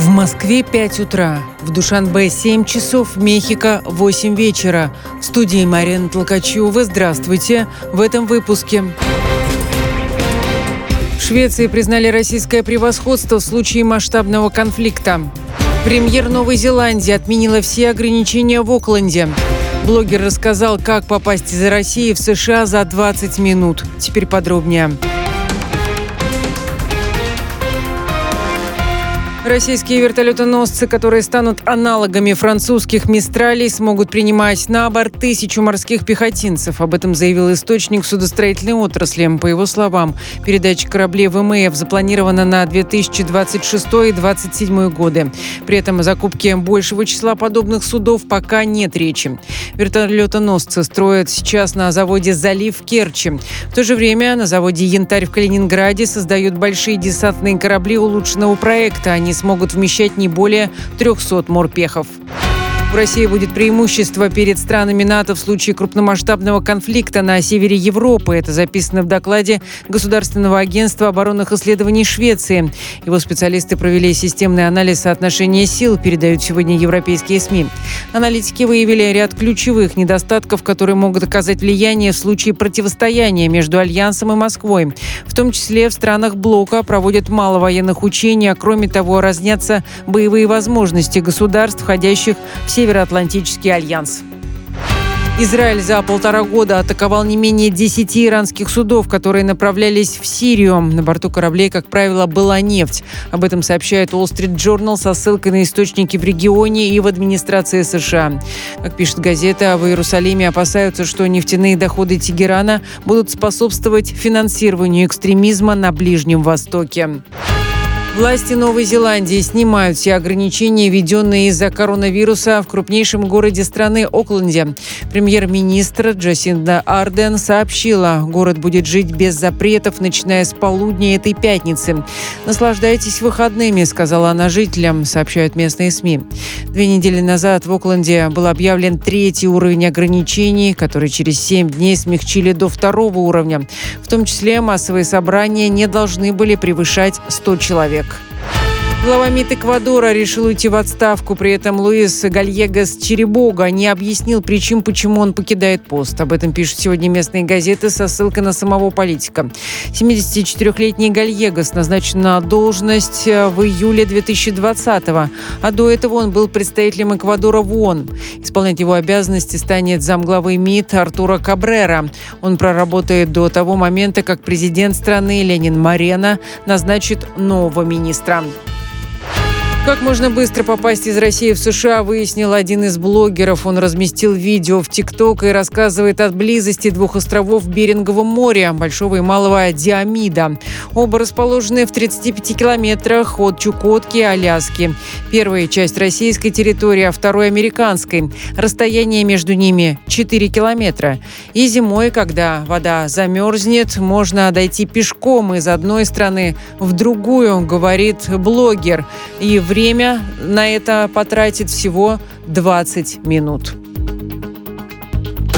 В Москве 5 утра, в Душанбе 7 часов, в Мехико 8 вечера. В студии Марина Толкачева. Здравствуйте. В этом выпуске. В Швеции признали российское превосходство в случае масштабного конфликта. Премьер Новой Зеландии отменила все ограничения в Окленде. Блогер рассказал, как попасть из России в США за 20 минут. Теперь подробнее. Российские вертолетоносцы, которые станут аналогами французских «Мистралей», смогут принимать на борт 1000 морских пехотинцев. Об этом заявил источник судостроительной отрасли. По его словам, передача кораблей ВМФ запланирована на 2026 и 2027 годы. При этом о закупке большего числа подобных судов пока нет речи. Вертолетоносцы строят сейчас на заводе «Залив» в Керчи. В то же время на заводе «Янтарь» в Калининграде создают большие десантные корабли улучшенного проекта. Они смогут вмещать не более 300 морпехов. В России будет преимущество перед странами НАТО в случае крупномасштабного конфликта на севере Европы. Это записано в докладе Государственного агентства оборонных исследований Швеции. Его специалисты провели системный анализ соотношения сил, передают сегодня европейские СМИ. Аналитики выявили ряд ключевых недостатков, которые могут оказать влияние в случае противостояния между Альянсом и Москвой. В том числе в странах блока проводят мало военных учений, а кроме того разнятся боевые возможности государств, входящих в Североатлантический альянс. Израиль за 1,5 года атаковал не менее 10 иранских судов, которые направлялись в Сирию. На борту кораблей, как правило, была нефть. Об этом сообщает Wall Street Journal со ссылкой на источники в регионе и в администрации США. Как пишет газета, в Иерусалиме опасаются, что нефтяные доходы Тегерана будут способствовать финансированию экстремизма на Ближнем Востоке. Власти Новой Зеландии снимают все ограничения, введенные из-за коронавируса в крупнейшем городе страны Окленде. Премьер-министр Джасинда Ардерн сообщила, город будет жить без запретов, начиная с полудня этой пятницы. «Наслаждайтесь выходными», — сказала она жителям, сообщают местные СМИ. 2 недели назад в Окленде был объявлен 3-й уровень ограничений, который через 7 дней смягчили до 2-го уровня. В том числе массовые собрания не должны были превышать 100 человек. Глава МИД Эквадора решил уйти в отставку. При этом Луис Гальегос Черебога не объяснил причин, почему он покидает пост. Об этом пишут сегодня местные газеты со ссылкой на самого политика. 74-летний Гальегос назначен на должность в июле 2020-го. А до этого он был представителем Эквадора в ООН. Исполнять его обязанности станет замглавы МИД Артуро Кабрера. Он проработает до того момента, как президент страны Ленин Морено назначит нового министра. Как можно быстро попасть из России в США, выяснил один из блогеров. Он разместил видео в ТикТок и рассказывает о близости 2 островов Берингового моря, Большого и Малого Диомида. Оба расположены в 35 километрах от Чукотки и Аляски. Первая часть российской территории, а второй американской. Расстояние между ними 4 километра. И зимой, когда вода замерзнет, можно дойти пешком из одной страны в другую, говорит блогер. И время на это потратит всего 20 минут.